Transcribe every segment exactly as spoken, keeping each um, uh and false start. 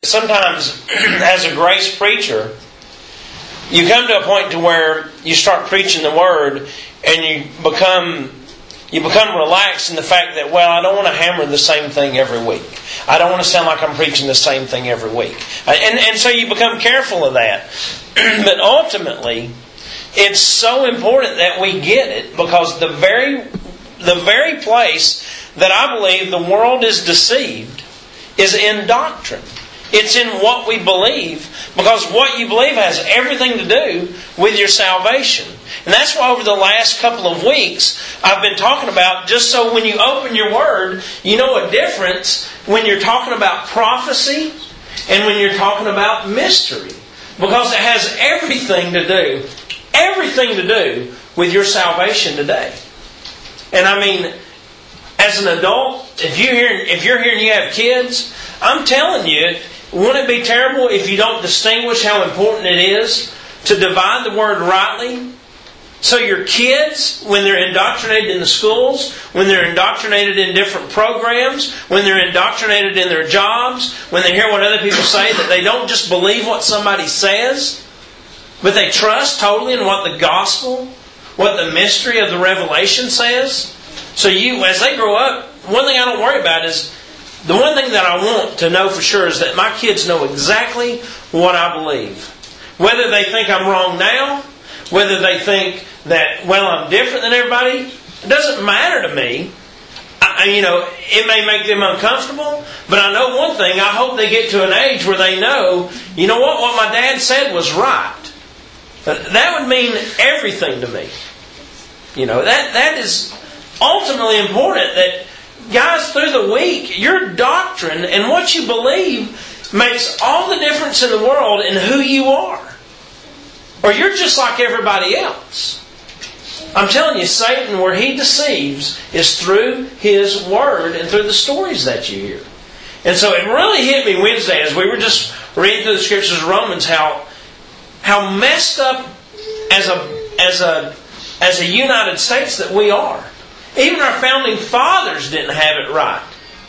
sometimes as a grace preacher, you come to a point to where you start preaching the Word and you become you become relaxed in the fact that, well, I don't want to hammer the same thing every week. I don't want to sound like I'm preaching the same thing every week. And, and so you become careful of that. But ultimately, it's so important that we get it, because the very the very place that I believe the world is deceived is in doctrine. It's in what we believe, because what you believe has everything to do with your salvation. And that's why over the last couple of weeks I've been talking about, just so when you open your Word, you know a difference when you're talking about prophecy and when you're talking about mystery. Because it has everything to do, everything to do with your salvation today. And I mean, as an adult, if you're here, if you're here and you have kids, I'm telling you, wouldn't it be terrible if you don't distinguish how important it is to divide the Word rightly? So your kids, when they're indoctrinated in the schools, when they're indoctrinated in different programs, when they're indoctrinated in their jobs, when they hear what other people say, that they don't just believe what somebody says, but they trust totally in what the gospel, what the mystery of the revelation says. So you, as they grow up, one thing I don't worry about is, the one thing that I want to know for sure is that my kids know exactly what I believe. Whether they think I'm wrong now, whether they think that, well, I'm different than everybody, it doesn't matter to me. I, you know, it may make them uncomfortable, but I know one thing. I hope they get to an age where they know, you know what, what my dad said was right. That would mean everything to me. You know, that that is ultimately important. That, guys, through the week, your doctrine and what you believe makes all the difference in the world in who you are. Or you're just like everybody else. I'm telling you, Satan, where he deceives is through his Word and through the stories that you hear. And so it really hit me Wednesday as we were just reading through the Scriptures of Romans how how messed up as a as a as a United States that we are. Even our founding fathers didn't have it right.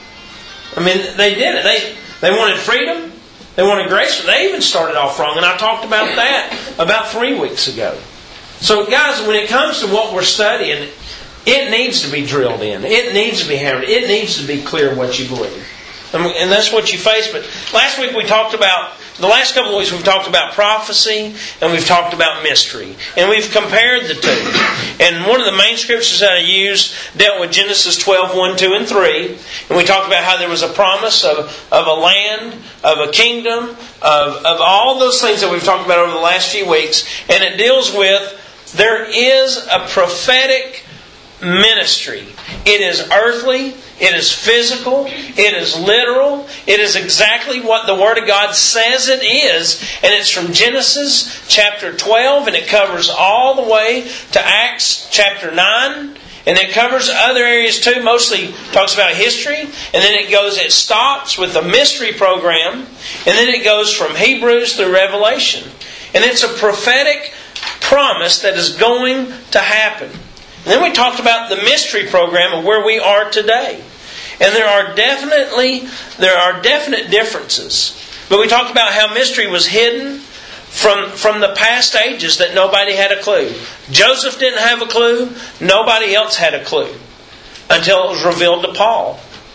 I mean, they did it. They they wanted freedom. They wanted grace. They even started off wrong. And I talked about that about three weeks ago. So, guys, when it comes to what we're studying, it needs to be drilled in. It needs to be hammered. It needs to be clear what you believe. And that's what you face. But last week we talked about, the last couple of weeks we've talked about prophecy and we've talked about mystery. And we've compared the two. And one of the main scriptures that I used dealt with Genesis twelve, one, two, and three. And we talked about how there was a promise of, of a land, of a kingdom, of, of all those things that we've talked about over the last few weeks. And it deals with, there is a prophetic ministry. It is earthly. It is physical. It is literal. It is exactly what the Word of God says it is. And it's from Genesis chapter twelve. And it covers all the way to Acts chapter nine. And it covers other areas too. Mostly talks about history. And then it goes, it stops with the mystery program. And then it goes from Hebrews through Revelation. And it's a prophetic promise that is going to happen. And then we talked about the mystery program of where we are today. And there are definitely there are definite differences. But we talked about how mystery was hidden from, from the past ages that nobody had a clue. Joseph didn't have a clue. Nobody else had a clue. Until it was revealed to Paul.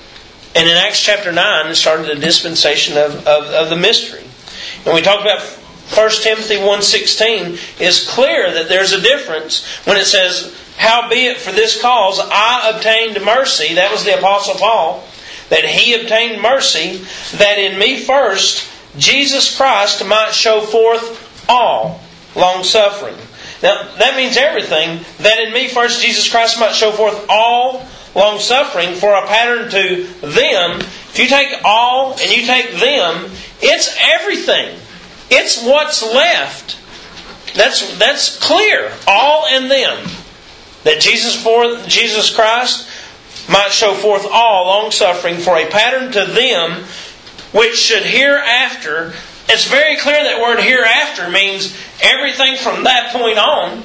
And in Acts chapter nine, it started the dispensation of, of, of the mystery. And we talked about First Timothy one sixteen is clear that there's a difference when it says, howbeit for this cause I obtained mercy, that was the Apostle Paul, that he obtained mercy, that in me first Jesus Christ might show forth all long suffering. Now that means everything, that in me first Jesus Christ might show forth all long suffering for a pattern to them. If you take all and you take them, it's everything. It's what's left. That's that's clear. All and them. That Jesus for Jesus Christ might show forth all long suffering for a pattern to them which should hereafter. It's very clear that word hereafter means everything from that point on.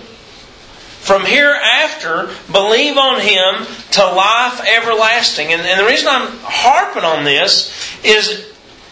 From hereafter, believe on Him to life everlasting. And, and the reason I'm harping on this is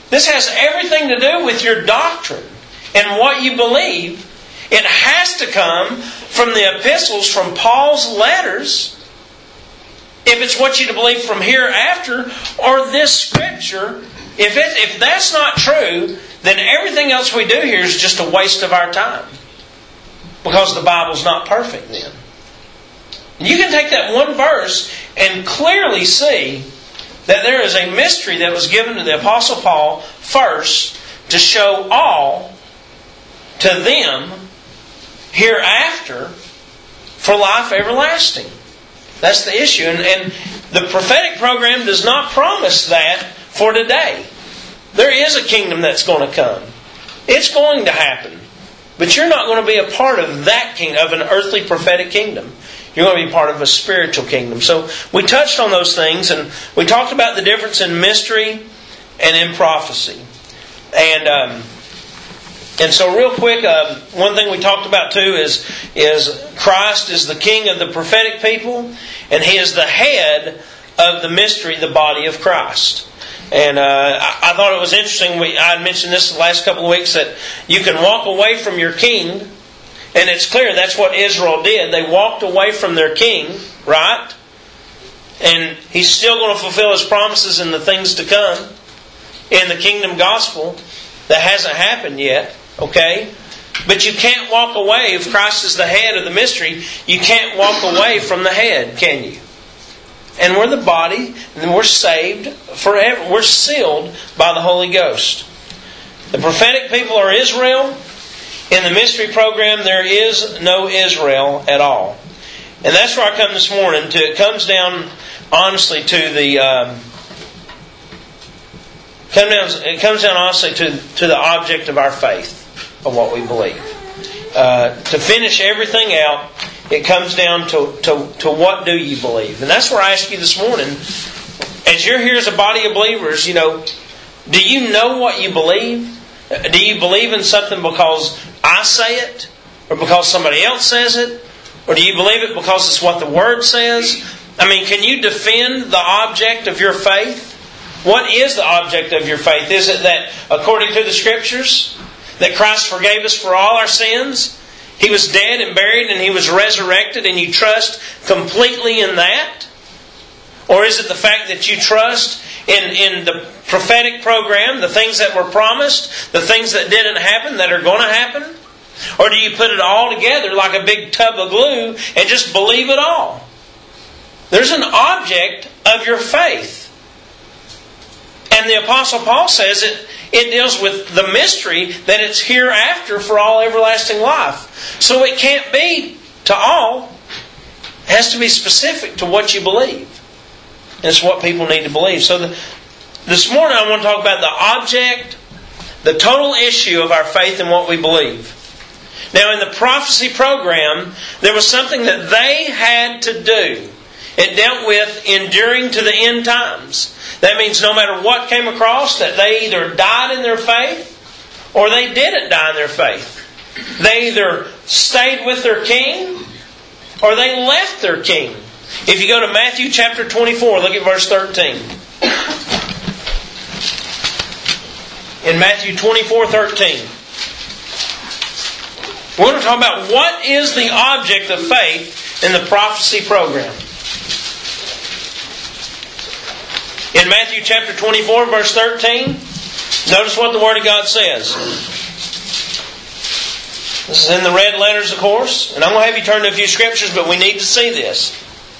This has everything to do with your doctrine and what you believe. It has to come from the epistles, from Paul's letters. If it's what you believe from hereafter, or this Scripture, if it, if that's not true, then everything else we do here is just a waste of our time. Because the Bible's not perfect then. You can take that one verse and clearly see that there is a mystery that was given to the Apostle Paul first to show all to them hereafter for life everlasting. That's the issue. And, and the prophetic program does not promise that for today. There is a kingdom that's going to come. It's going to happen. But you're not going to be a part of that kingdom, of an earthly prophetic kingdom. You're going to be part of a spiritual kingdom. So we touched on those things, and we talked about the difference in mystery and in prophecy. And um, and so real quick, uh, one thing we talked about too is, is Christ is the king of the prophetic people, and He is the head of the mystery, the body of Christ. And uh, I, I thought it was interesting, we, I had mentioned this the last couple of weeks, that you can walk away from your king. And it's clear that's what Israel did. They walked away from their king, right? And He's still going to fulfill His promises in the things to come in the kingdom gospel. That hasn't happened yet, okay? But you can't walk away. If Christ is the head of the mystery, you can't walk away from the head, can you? And we're the body, and we're saved forever. We're sealed by the Holy Ghost. The prophetic people are Israel. In the mystery program, there is no Israel at all. And that's where I come this morning to. It comes down, honestly, to the... Um, come down, it comes down, honestly, to, to the object of our faith, of what we believe. Uh, to finish everything out, it comes down to, to, to what do you believe. And that's where I ask you this morning, as you're here as a body of believers, you know, do you know what you believe? Do you believe in something because I say it? Or because somebody else says it? Or do you believe it because it's what the Word says? I mean, can you defend the object of your faith? What is the object of your faith? Is it that, according to the Scriptures, that Christ forgave us for all our sins? He was dead and buried and He was resurrected, and you trust completely in that? Or is it the fact that you trust in, in the prophetic program, the things that were promised, the things that didn't happen, that are going to happen? Or do you put it all together like a big tub of glue and just believe it all? There's an object of your faith. And the Apostle Paul says it, it deals with the mystery that it's hereafter for all everlasting life. So it can't be to all. It has to be specific to what you believe. And it's what people need to believe. So the, this morning I want to talk about the object, the total issue of our faith and what we believe. Now in the prophecy program, there was something that they had to do. It dealt with enduring to the end times. That means no matter what came across, that they either died in their faith or they didn't die in their faith. They either stayed with their king or they left their king. If you go to Matthew chapter twenty-four, look at verse thirteen. In Matthew twenty-four thirteen, we're going to talk about what is the object of faith in the prophecy program. In Matthew chapter twenty-four, verse thirteen, notice what the Word of God says. This is in the red letters, of course. And I'm going to have you turn to a few scriptures, but we need to see this.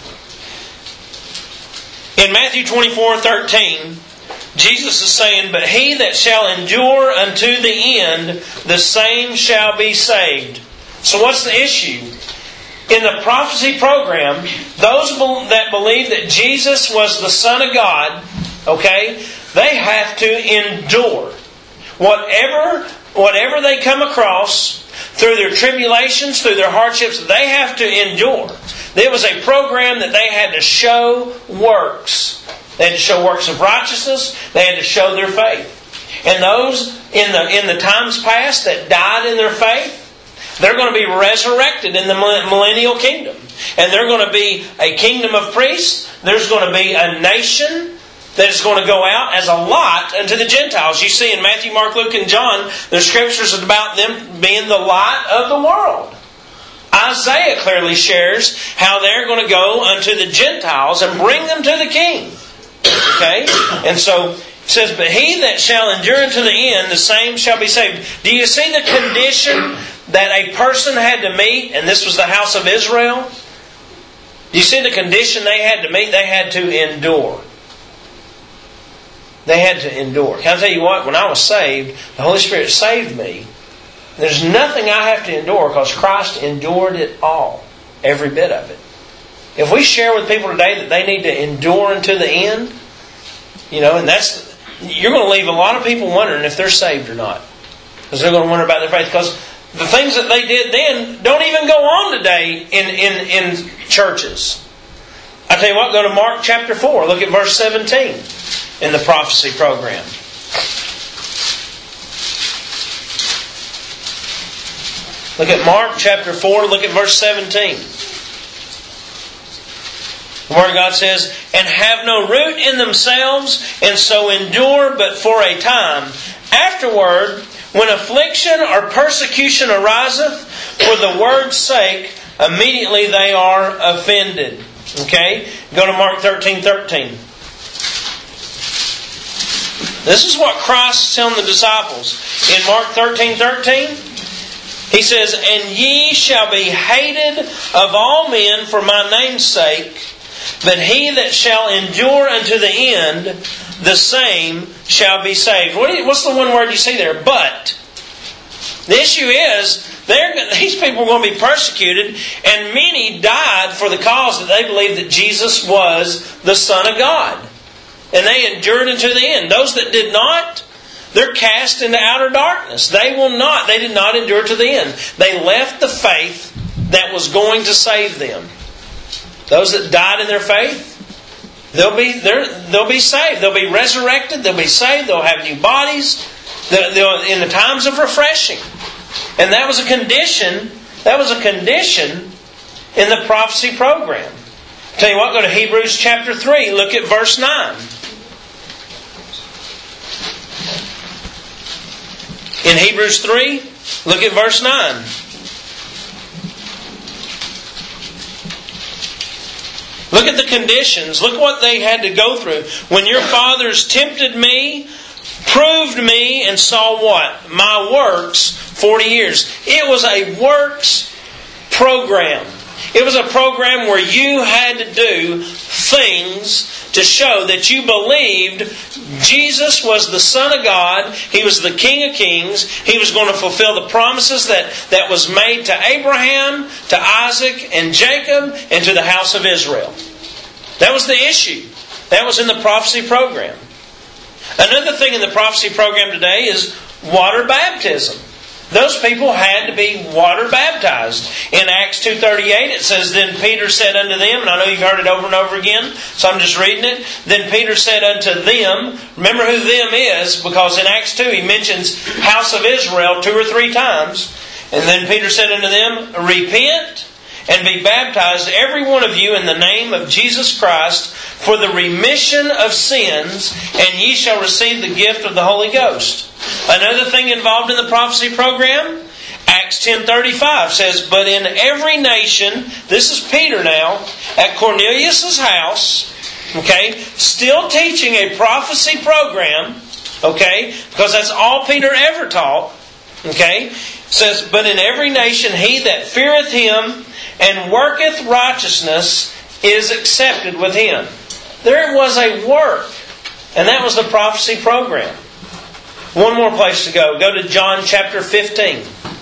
In Matthew twenty-four thirteen, Jesus is saying, "But he that shall endure unto the end, the same shall be saved." So what's the issue? In the prophecy program, those that believe that Jesus was the Son of God, okay, they have to endure. Whatever, whatever they come across, through their tribulations, through their hardships, they have to endure. There was a program that they had to show works. They had to show works of righteousness. They had to show their faith. And those in the in the times past that died in their faith, they're going to be resurrected in the millennial kingdom. And they're going to be a kingdom of priests. There's going to be a nation that is going to go out as a light unto the Gentiles. You see in Matthew, Mark, Luke, and John, the Scriptures about them being the light of the world. Isaiah clearly shares how they're going to go unto the Gentiles and bring them to the King. Okay? And so it says, but he that shall endure unto the end, the same shall be saved. Do you see the condition that a person had to meet? And this was the house of Israel. Do you see the condition they had to meet? They had to endure. They had to endure. Can I tell you what? When I was saved, the Holy Spirit saved me. There's nothing I have to endure because Christ endured it all. Every bit of it. If we share with people today that they need to endure unto the end, you know, and that's, you're going to leave a lot of people wondering if they're saved or not. Because they're going to wonder about their faith. Because the things that they did then don't even go on today in, in, in churches. I tell you what, go to Mark chapter four. Look at verse seventeen in the prophecy program. Look at Mark chapter four, look at verse seventeen. The Word of God says, and have no root in themselves, and so endure but for a time. Afterward, when affliction or persecution ariseth for the word's sake, immediately they are offended. Okay? Go to Mark thirteen thirteen. This is what Christ is telling the disciples. In Mark thirteen thirteen, He says, and ye shall be hated of all men for my name's sake, but he that shall endure unto the end, the same shall be saved. What you, what's the one word you see there? But. The issue is, these people are going to be persecuted, and many died for the cause that they believed that Jesus was the Son of God. And they endured unto the end. Those that did not, they're cast into outer darkness. They will not, they did not endure to the end. They left the faith that was going to save them. Those that died in their faith, they'll be they'll be saved. They'll be resurrected. They'll be saved. They'll have new bodies. They'll, in the times of refreshing. And that was a condition. That was a condition in the prophecy program. Tell you what, go to Hebrews chapter three. Look at verse nine. In Hebrews three, look at verse nine. Look at the conditions. Look what they had to go through. When your fathers tempted me, proved me, and saw what? My works forty years. It was a works program. It was a program where you had to do things to show that you believed Jesus was the Son of God. He was the King of Kings. He was going to fulfill the promises that, that was made to Abraham, to Isaac, and Jacob, and to the house of Israel. That was the issue. That was in the prophecy program. Another thing in the prophecy program today is water baptism. Those people had to be water baptized. In Acts two thirty-eight it says, then Peter said unto them, and I know you've heard it over and over again, so I'm just reading it. Then Peter said unto them, remember who them is, because in Acts two he mentions house of Israel two or three times. And then Peter said unto them, repent and be baptized every one of you in the name of Jesus Christ for the remission of sins, and ye shall receive the gift of the Holy Ghost. Another thing involved in the prophecy program, Acts ten thirty-five says, but in every nation, this is Peter now, at Cornelius' house, okay, still teaching a prophecy program, okay, because that's all Peter ever taught, okay, says, but in every nation he that feareth him and worketh righteousness is accepted with him. There was a work, and that was the prophecy program. One more place to go. Go to John chapter fifteen.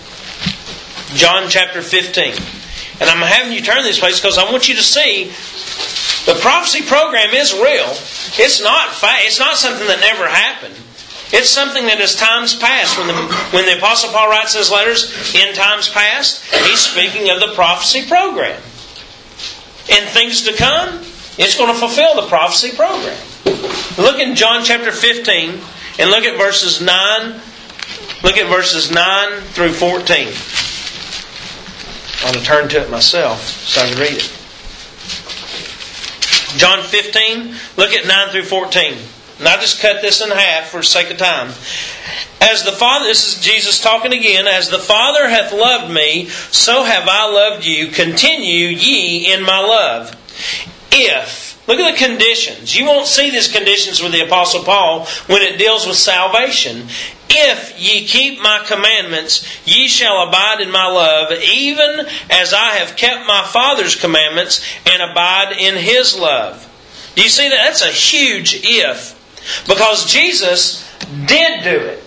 John chapter fifteen. And I'm having you turn this place because I want you to see the prophecy program is real. It's not fa- It's not something that never happened. It's something that is times past. When the, when the Apostle Paul writes his letters in times past, he's speaking of the prophecy program. In things to come, it's going to fulfill the prophecy program. Look in John chapter fifteen and look at verses nine. Look at verses nine through fourteen. I want to turn to it myself so I can read it. John fifteen, look at nine through fourteen. And I just cut this in half for the sake of time. As the Father, this is Jesus talking again, as the Father hath loved me, so have I loved you. Continue ye in my love. If, look at the conditions. You won't see these conditions with the Apostle Paul when it deals with salvation. If ye keep my commandments, ye shall abide in my love, even as I have kept my Father's commandments and abide in His love. Do you see that? That's a huge if. Because Jesus did do it.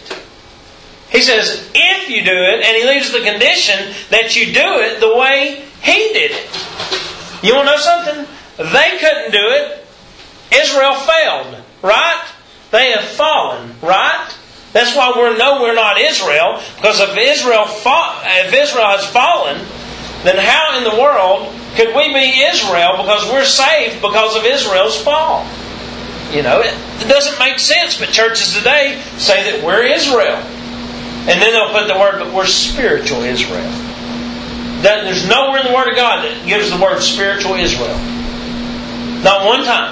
He says, if you do it, and He leaves the condition that you do it the way He did it. You want to know something? They couldn't do it. Israel failed, right? They have fallen, right? That's why we know we're not Israel. Because if Israel, fa- if Israel has fallen, then how in the world could we be Israel because we're saved because of Israel's fall? You know, it, it doesn't make sense, but churches today say that we're Israel. And then they'll put the word, but we're spiritual Israel. That, there's nowhere in the Word of God that gives the word spiritual Israel. Not one time.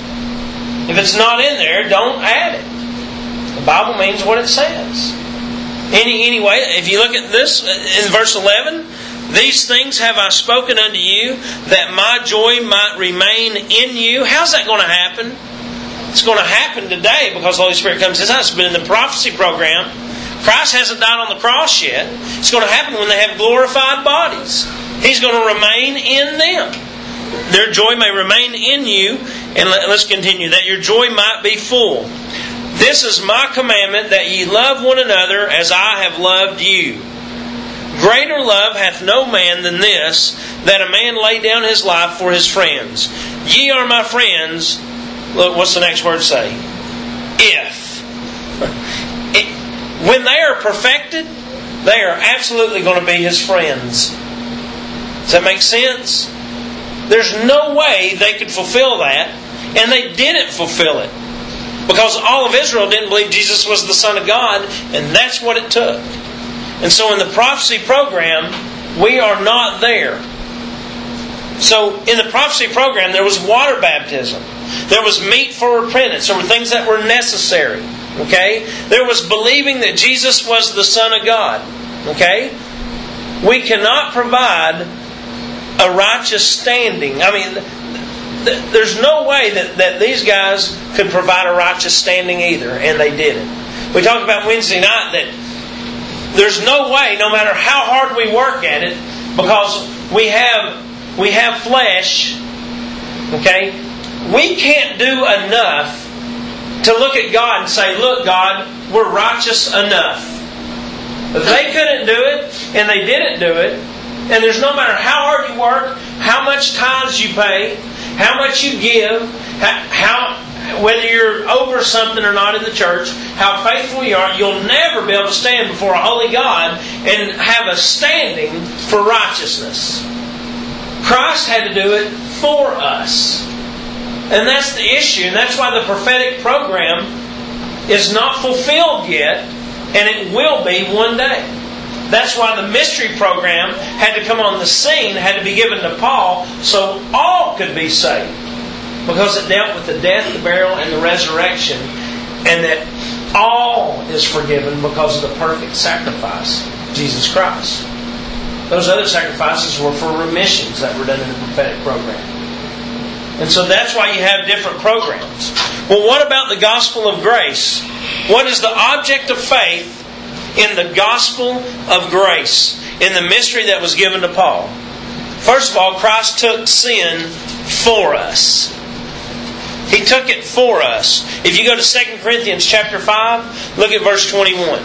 If it's not in there, don't add it. The Bible means what it says. Any, anyway, if you look at this in verse eleven, these things have I spoken unto you, that my joy might remain in you. How's that going to happen? It's going to happen today because the Holy Spirit comes to us. It's been in the prophecy program. Christ hasn't died on the cross yet. It's going to happen when they have glorified bodies. He's going to remain in them. Their joy may remain in you. And let's continue. That your joy might be full. This is my commandment, that ye love one another as I have loved you. Greater love hath no man than this, that a man lay down his life for his friends. Ye are my friends. Look, what's the next word say? If. It, when they are perfected, they are absolutely going to be His friends. Does that make sense? There's no way they could fulfill that, and they didn't fulfill it. Because all of Israel didn't believe Jesus was the Son of God, and that's what it took. And so in the prophecy program, we are not there. So in the prophecy program, there was water baptism. There was meat for repentance. There were things that were necessary. Okay? There was believing that Jesus was the Son of God. Okay? We cannot provide a righteous standing. I mean, th- there's no way that, that these guys could provide a righteous standing either, and they didn't. We talked about Wednesday night that there's no way, no matter how hard we work at it, because we have we have flesh, okay? We can't do enough to look at God and say, look, God, we're righteous enough. If they couldn't do it, and they didn't do it, and there's no matter how hard you work, how much tithes you pay, how much you give, how, how whether you're over something or not in the church, how faithful you are, you'll never be able to stand before a holy God and have a standing for righteousness. Christ had to do it for us. And that's the issue. And that's why the prophetic program is not fulfilled yet. And it will be one day. That's why the mystery program had to come on the scene, had to be given to Paul, so all could be saved. Because it dealt with the death, the burial, and the resurrection. And that all is forgiven because of the perfect sacrifice, Jesus Christ. Those other sacrifices were for remissions that were done in the prophetic program. And so that's why you have different programs. Well, what about the gospel of grace? What is the object of faith in the gospel of grace, in the mystery that was given to Paul? First of all, Christ took sin for us. He took it for us. If you go to Second Corinthians chapter five, look at verse twenty-one.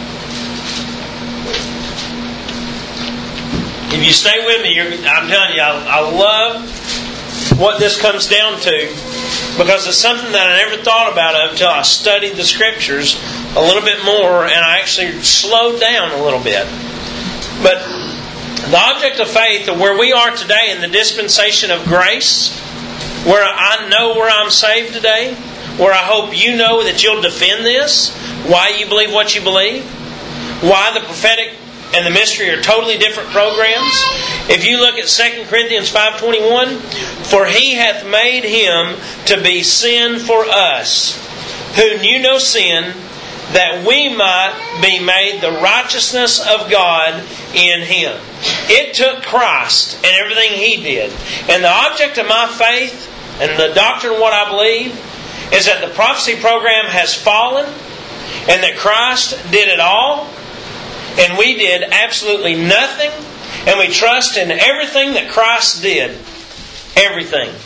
If you stay with me, you're, I'm telling you, I, I love what this comes down to, because it's something that I never thought about of until I studied the Scriptures a little bit more, and I actually slowed down a little bit. But the object of faith, where we are today in the dispensation of grace, where I know where I'm saved today, where I hope you know that you'll defend this, why you believe what you believe, why the prophetic and the mystery are totally different programs. If you look at Second Corinthians five twenty-one, for He hath made Him to be sin for us, who knew no sin, that we might be made the righteousness of God in Him. It took Christ and everything He did. And the object of my faith and the doctrine of what I believe is that the prophecy program has fallen and that Christ did it all and we did absolutely nothing, and we trust in everything that Christ did. Everything.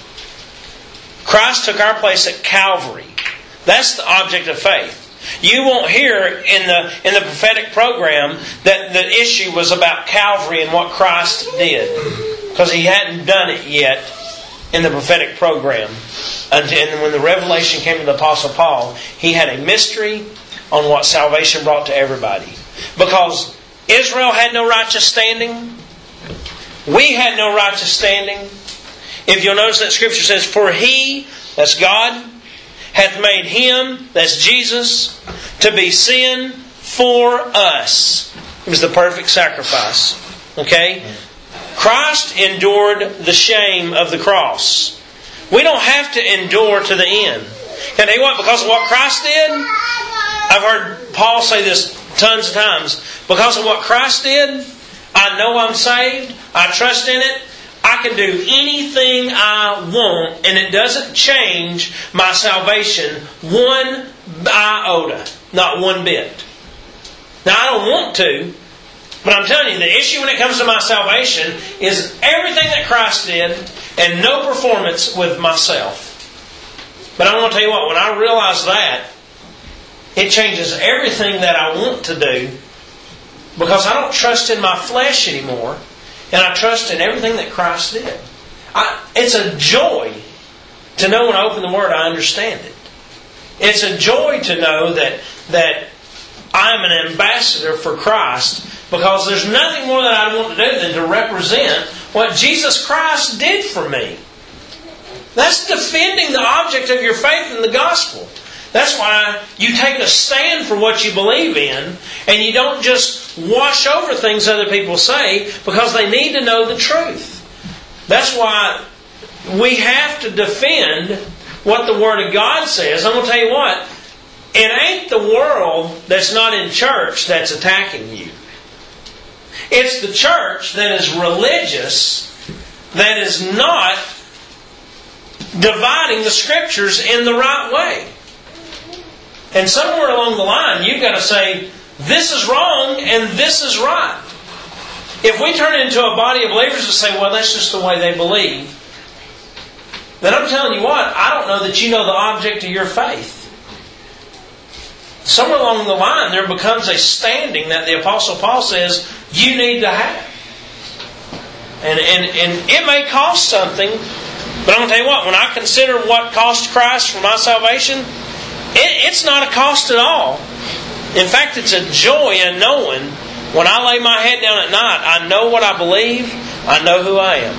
Christ took our place at Calvary. That's the object of faith. You won't hear in the in the prophetic program that the issue was about Calvary and what Christ did, because He hadn't done it yet in the prophetic program. And when the revelation came to the Apostle Paul, he had a mystery on what salvation brought to everybody. Because Israel had no righteous standing, we had no righteous standing. If you'll notice that Scripture says, for He, that's God, hath made Him, that's Jesus, to be sin for us. It was the perfect sacrifice. Okay? Christ endured the shame of the cross. We don't have to endure to the end. Can I tell you what? Because of what Christ did, I've heard Paul say this tons of times. Because of what Christ did, I know I'm saved. I trust in it. I can do anything I want, and it doesn't change my salvation one iota, not one bit. Now, I don't want to, but I'm telling you, the issue when it comes to my salvation is everything that Christ did and no performance with myself. But I want to tell you what, when I realize that, it changes everything that I want to do, because I don't trust in my flesh anymore. And I trust in everything that Christ did. I, it's a joy to know when I open the Word I understand it. It's a joy to know that that I'm an ambassador for Christ, because there's nothing more that I want to do than to represent what Jesus Christ did for me. That's defending the object of your faith in the gospel. That's why you take a stand for what you believe in, and you don't just wash over things other people say, because they need to know the truth. That's why we have to defend what the Word of God says. I'm going to tell you what, it ain't the world that's not in church that's attacking you. It's the church that is religious, that is not dividing the Scriptures in the right way. And somewhere along the line, you've got to say, this is wrong and this is right. If we turn into a body of believers and say, well, that's just the way they believe, then I'm telling you what, I don't know that you know the object of your faith. Somewhere along the line, there becomes a standing that the Apostle Paul says you need to have. And, and, and it may cost something, but I'm going to tell you what, when I consider what cost Christ for my salvation, It, it's not a cost at all. In fact, it's a joy in knowing when I lay my head down at night, I know what I believe, I know who I am.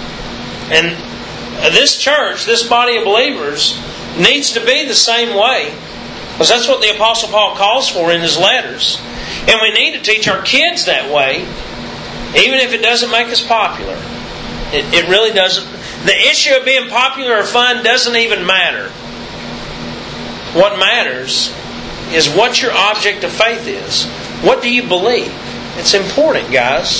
And this church, this body of believers, needs to be the same way. Because that's what the Apostle Paul calls for in his letters. And we need to teach our kids that way, even if it doesn't make us popular. It, it really doesn't. The issue of being popular or fun doesn't even matter. What matters is what your object of faith is. What do you believe? It's important, guys.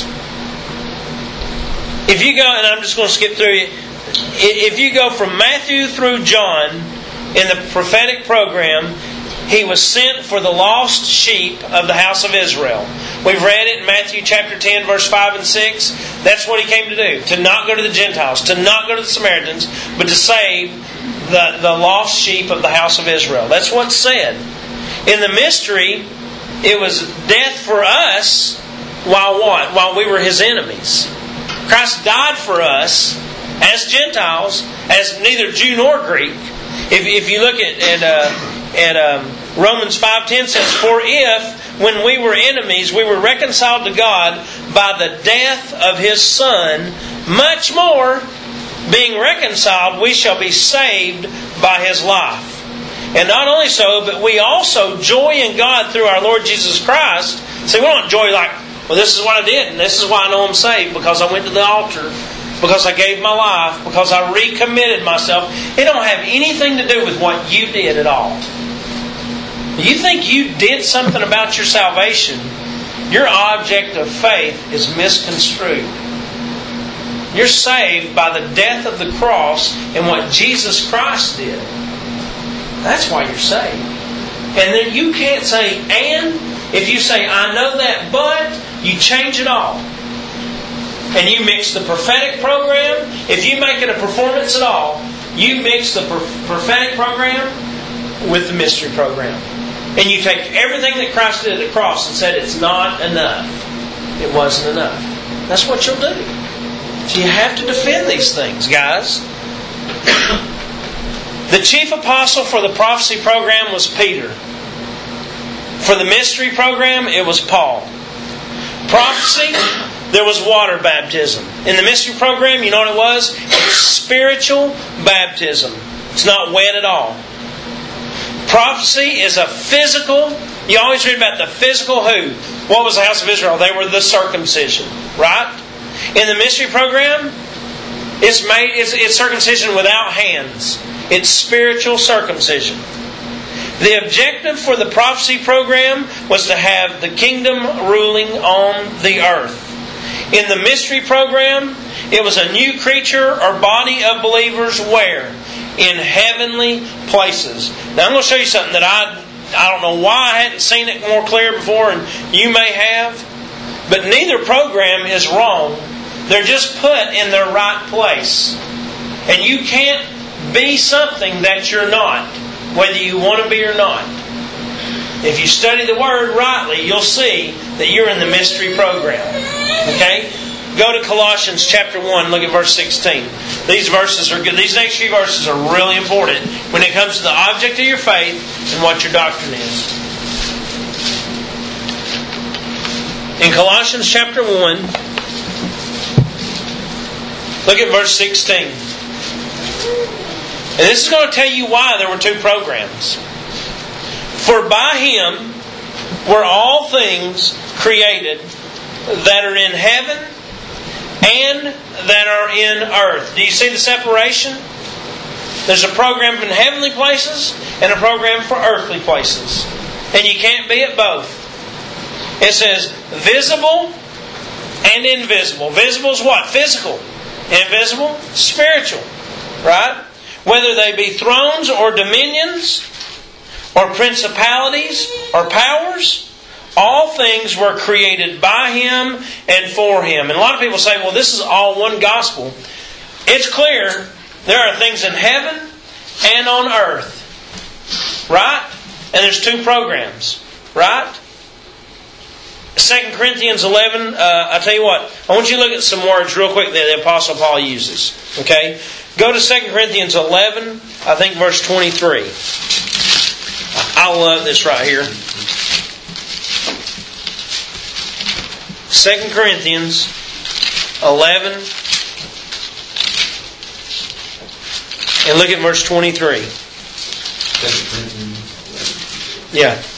If you go, and I'm just going to skip through it. If you go from Matthew through John in the prophetic program, He was sent for the lost sheep of the house of Israel. We've read it in Matthew chapter ten, verse five and six. That's what He came to do. To not go to the Gentiles, to not go to the Samaritans, but to save The, the lost sheep of the house of Israel. That's what's said. In the mystery, it was death for us while what? While we were His enemies. Christ died for us as Gentiles, as neither Jew nor Greek. If, if you look at, at, uh, at um, Romans five ten says, for if, when we were enemies, we were reconciled to God by the death of His Son, much more, being reconciled, we shall be saved by His life. And not only so, but we also joy in God through our Lord Jesus Christ. See, we don't joy like well, this is what I did, and this is why I know I'm saved, because I went to the altar, because I gave my life, because I recommitted myself. It don't have anything to do with what you did at all. You think you did something about your salvation, your object of faith is misconstrued. You're saved by the death of the cross and what Jesus Christ did. That's why you're saved. And then you can't say, and, if you say, I know that, but, you change it all. And you mix the prophetic program. If you make it a performance at all, you mix the prophetic program with the mystery program. And you take everything that Christ did at the cross and said it's not enough. It wasn't enough. That's what you'll do. So you have to defend these things, guys. The chief apostle for the prophecy program was Peter. For the mystery program, it was Paul. Prophecy, there was water baptism. In the mystery program, you know what it was? It was spiritual baptism. It's not wet at all. Prophecy is a physical. You always read about the physical who? What was the house of Israel? They were the circumcision, right? In the mystery program, it's made it's, it's circumcision without hands. It's spiritual circumcision. The objective for the prophecy program was to have the kingdom ruling on the earth. In the mystery program, it was a new creature or body of believers where? In heavenly places. Now I'm going to show you something that I I don't know why I hadn't seen it more clear before, and you may have. But neither program is wrong. They're just put in their right place. And you can't be something that you're not, whether you want to be or not. If you study the Word rightly, you'll see that you're in the mystery program. Okay? Go to Colossians chapter one, look at verse sixteen. These verses are good. These next few verses are really important when it comes to the object of your faith and what your doctrine is. In Colossians chapter one, look at verse sixteen. And this is going to tell you why there were two programs. For by Him were all things created that are in heaven and that are in earth. Do you see the separation? There's a program in heavenly places and a program for earthly places. And you can't be at both. It says visible and invisible. Visible is what? Physical. Invisible? Spiritual. Right? Whether they be thrones or dominions or principalities or powers, all things were created by Him and for Him. And a lot of people say, well, this is all one gospel. It's clear there are things in heaven and on earth. Right? And there's two programs. Right? Second Corinthians eleven, uh, I tell you what, I want you to look at some words real quick that the Apostle Paul uses. Okay? Go to Second Corinthians eleven, I think verse twenty-three. I love this right here. Second Corinthians eleven, and look at verse twenty-three. Second Corinthians eleven. Yeah.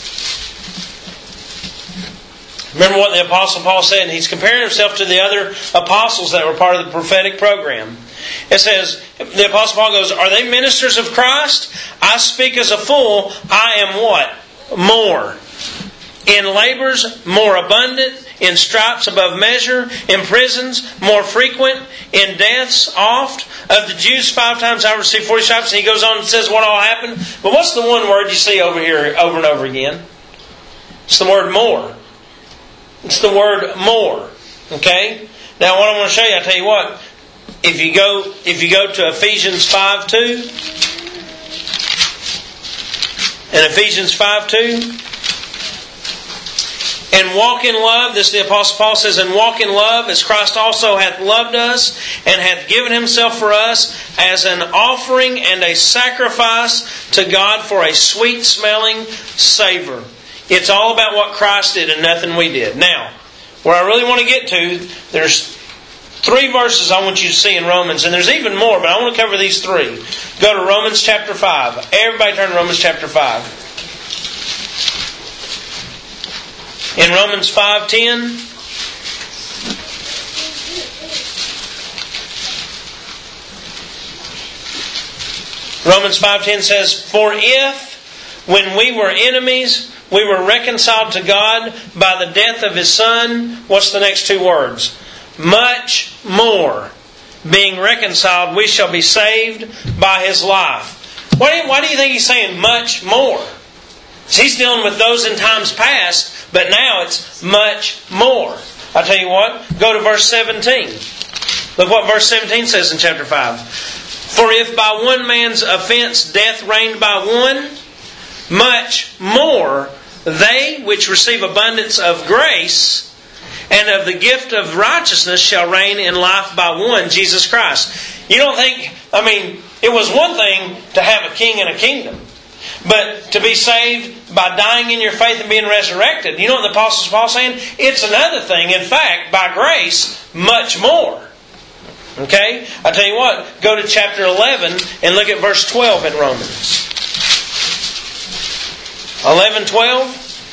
Remember what the Apostle Paul said? He's comparing himself to the other apostles that were part of the prophetic program. It says, the Apostle Paul goes, are they ministers of Christ? I speak as a fool. I am what? More. In labors more abundant, in stripes above measure, in prisons more frequent, in deaths oft. Of the Jews five times I received forty stripes. And he goes on and says what all happened. But what's the one word you see over here over and over again? It's the word more. It's the word more. Okay? Now what I want to show you, I tell you what, if you go if you go to Ephesians five two, and Ephesians five two, and walk in love, this the Apostle Paul says, and walk in love as Christ also hath loved us, and hath given Himself for us as an offering and a sacrifice to God for a sweet smelling savour. It's all about what Christ did and nothing we did. Now, where I really want to get to, there's three verses I want you to see in Romans, and there's even more, but I want to cover these three. Go to Romans chapter five. Everybody turn to Romans chapter five. In Romans five ten, Romans five ten says, "For if, when we were enemies, we were reconciled to God by the death of His Son," what's the next two words? "Much more, being reconciled, we shall be saved by His life." Why do you, why do you think He's saying much more? He's dealing with those in times past, but now it's much more. I'll tell you what, go to verse seventeen. Look what verse seventeen says in chapter five. "For if by one man's offense death reigned by one, much more they which receive abundance of grace and of the gift of righteousness shall reign in life by one, Jesus Christ." You don't think, I mean, it was one thing to have a king and a kingdom. But to be saved by dying in your faith and being resurrected, you know what the Apostle Paul is saying? It's another thing. In fact, by grace, much more. Okay? I tell you what, go to chapter eleven and look at verse twelve in Romans. eleven twelve.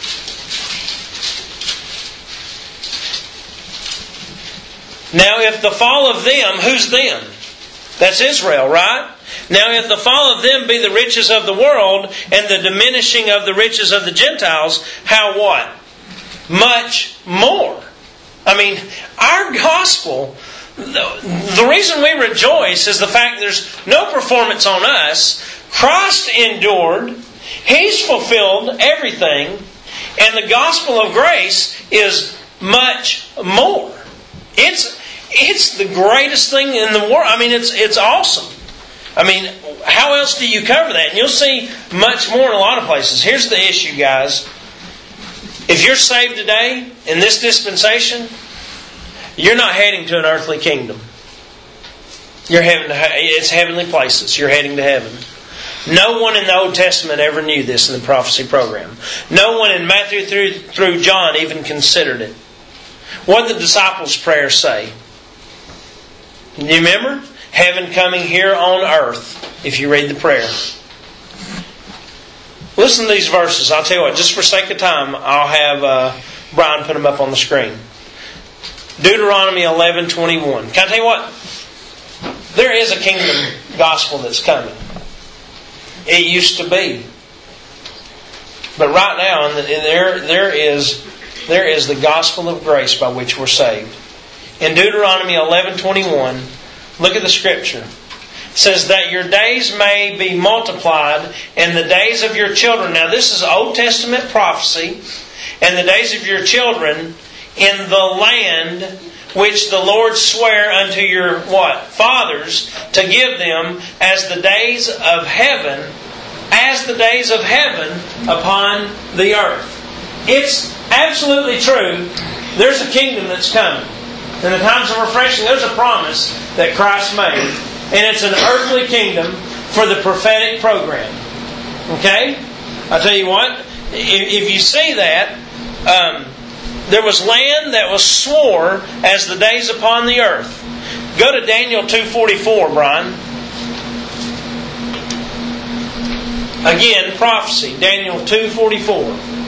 "Now if the fall of them," who's them? That's Israel, right? "Now if the fall of them be the riches of the world, and the diminishing of the riches of the Gentiles, how what? Much more." I mean, our gospel, the reason we rejoice is the fact there's no performance on us. Christ endured. He's fulfilled everything. And the gospel of grace is much more. It's it's the greatest thing in the world. I mean, it's it's awesome. I mean, how else do you cover that? And you'll see much more in a lot of places. Here's the issue, guys. If you're saved today, in this dispensation, you're not heading to an earthly kingdom. You're heading to, it's heavenly places. You're heading to heaven. No one in the Old Testament ever knew this in the prophecy program. No one in Matthew through, through John even considered it. What did the disciples' prayer say? You remember? Heaven coming here on earth, if you read the prayer. Listen to these verses. I'll tell you what, just for sake of time, I'll have uh, Brian put them up on the screen. Deuteronomy eleven twenty-one. Can I tell you what? There is a kingdom gospel that's coming. It used to be. But right now, there, there is, there is the gospel of grace by which we're saved. In Deuteronomy eleven twenty-one, look at the scripture. It says that your days may be multiplied and the days of your children. Now this is Old Testament prophecy. And the days of your children in the land which the Lord sware unto your what? Fathers to give them as the days of heaven, as the days of heaven upon the earth. It's absolutely true. There's a kingdom that's coming. In the times of refreshing, there's a promise that Christ made. And it's an earthly kingdom for the prophetic program. Okay? I'll tell you what. If you see that, um, there was land that was swore as the days upon the earth. Go to Daniel two forty-four, Brian. Again, prophecy. Daniel two forty-four.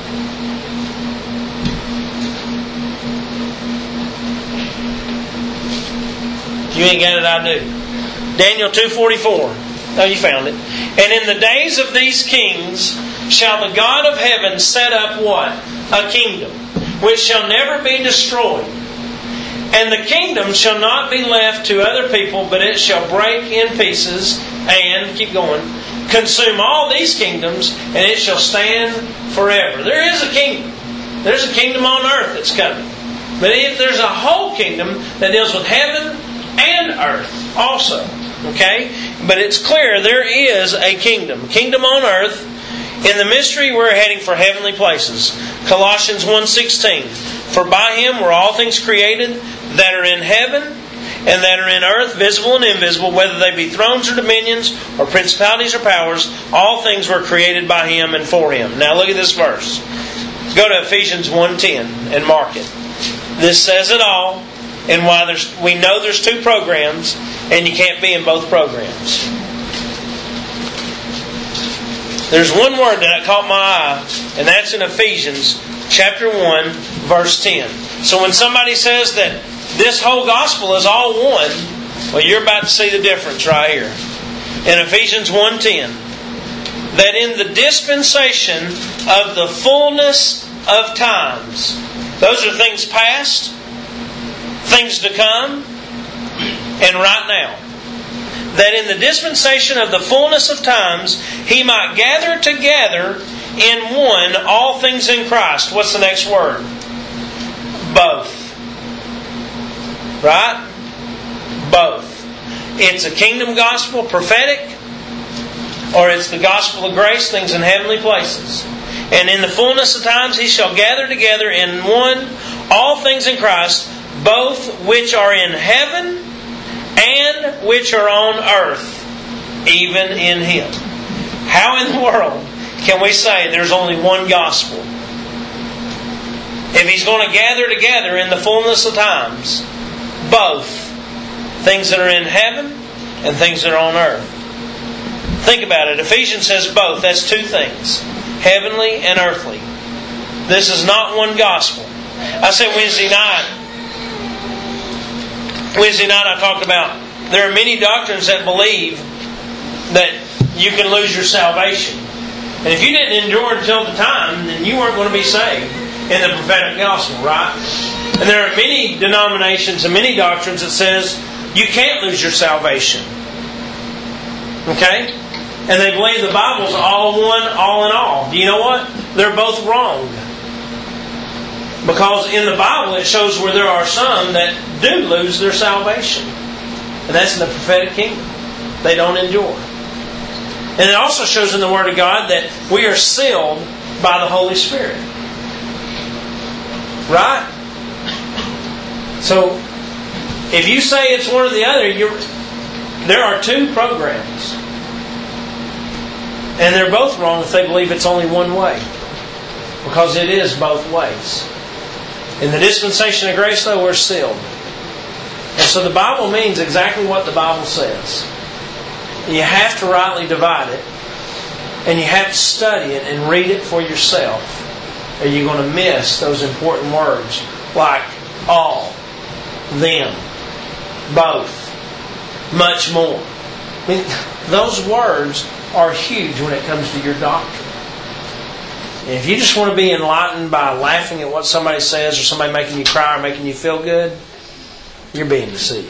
If you ain't got it, I do. Daniel two forty-four. Oh, you found it. "And in the days of these kings shall the God of heaven set up" what? "A kingdom, which shall never be destroyed. And the kingdom shall not be left to other people, but it shall break in pieces and," keep going, "consume all these kingdoms, and it shall stand forever." There is a kingdom. There's a kingdom on earth that's coming. But if there's a whole kingdom that deals with heaven and earth also. Okay? But it's clear there is a kingdom. Kingdom on earth. In the mystery, we're heading for heavenly places. Colossians one sixteen. "For by Him were all things created that are in heaven and that are in earth, visible and invisible, whether they be thrones or dominions or principalities or powers. All things were created by Him and for Him." Now look at this verse. Go to Ephesians one ten and mark it. This says it all. And why there's, we know there's two programs, and you can't be in both programs. There's one word that caught my eye, and that's in Ephesians chapter one, verse ten. So when somebody says that this whole gospel is all one, well, you're about to see the difference right here. In Ephesians one ten, that in the dispensation of the fullness of times, those are things past, things to come, and right now. That in the dispensation of the fullness of times, He might gather together in one all things in Christ. What's the next word? Both. Right? Both. It's a kingdom gospel, prophetic, or it's the gospel of grace, things in heavenly places. And in the fullness of times He shall gather together in one all things in Christ, both which are in heaven and which are on earth, even in Him. How in the world can we say there's only one gospel? If He's going to gather together in the fullness of times, both things that are in heaven and things that are on earth. Think about it. Ephesians says both. That's two things. Heavenly and earthly. This is not one gospel. I said Wednesday night, Wednesday night I talked about there are many doctrines that believe that you can lose your salvation. And if you didn't endure until the time, then you weren't going to be saved in the prophetic gospel, right? And there are many denominations and many doctrines that says you can't lose your salvation. Okay? And they believe the Bible's all one, all in all. Do you know what? They're both wrong. Because in the Bible it shows where there are some that do lose their salvation. And that's in the prophetic kingdom. They don't endure. And it also shows in the Word of God that we are sealed by the Holy Spirit. Right? So, if you say it's one or the other, you're, there are two programs. And they're both wrong if they believe it's only one way. Because it is both ways. In the dispensation of grace, though, we're sealed. And so the Bible means exactly what the Bible says. You have to rightly divide it. And you have to study it and read it for yourself. Or you're going to miss those important words like all, them, both, much more. I mean, those words are huge when it comes to your doctrine. And if you just want to be enlightened by laughing at what somebody says or somebody making you cry or making you feel good, you're being deceived.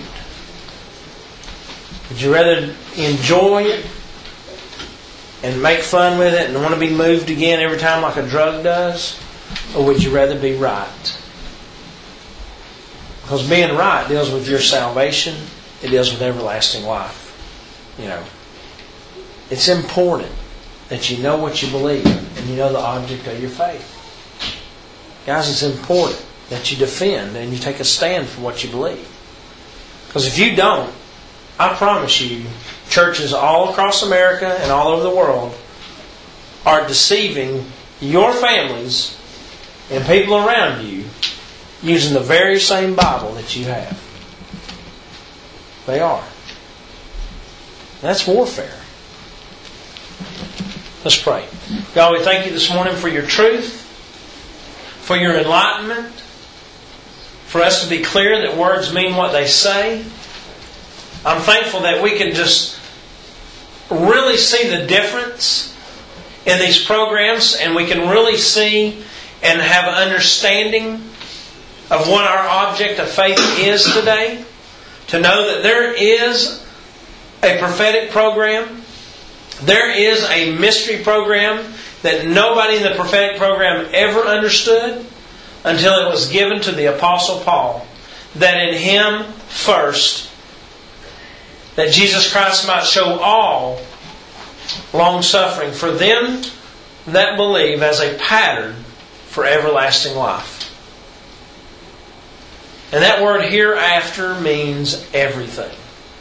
Would you rather enjoy it and make fun with it and want to be moved again every time like a drug does? Or would you rather be right? Because being right deals with your salvation. It deals with everlasting life. You know, it's important that you know what you believe and you know the object of your faith. Guys, it's important that you defend and you take a stand for what you believe. Because if you don't, I promise you, churches all across America and all over the world are deceiving your families and people around you using the very same Bible that you have. They are. That's warfare. Let's pray. God, we thank you this morning for your truth, for your enlightenment, for us to be clear that words mean what they say. I'm thankful that we can just really see the difference in these programs, and we can really see and have an understanding of what our object of faith is today. To know that there is a prophetic program. There is a mystery program that nobody in the prophetic program ever understood until it was given to the Apostle Paul. That in him first, that Jesus Christ might show all long-suffering for them that believe as a pattern for everlasting life. And that word hereafter means everything.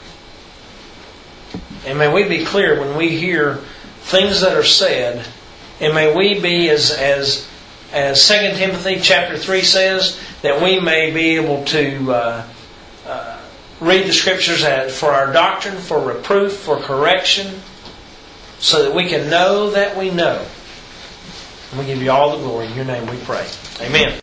And may we be clear when we hear things that are said, and may we be, as as as Second Timothy chapter three says, that we may be able to uh, uh, read the Scriptures as for our doctrine, for reproof, for correction, so that we can know that we know. And we give you all the glory. In your name we pray. Amen.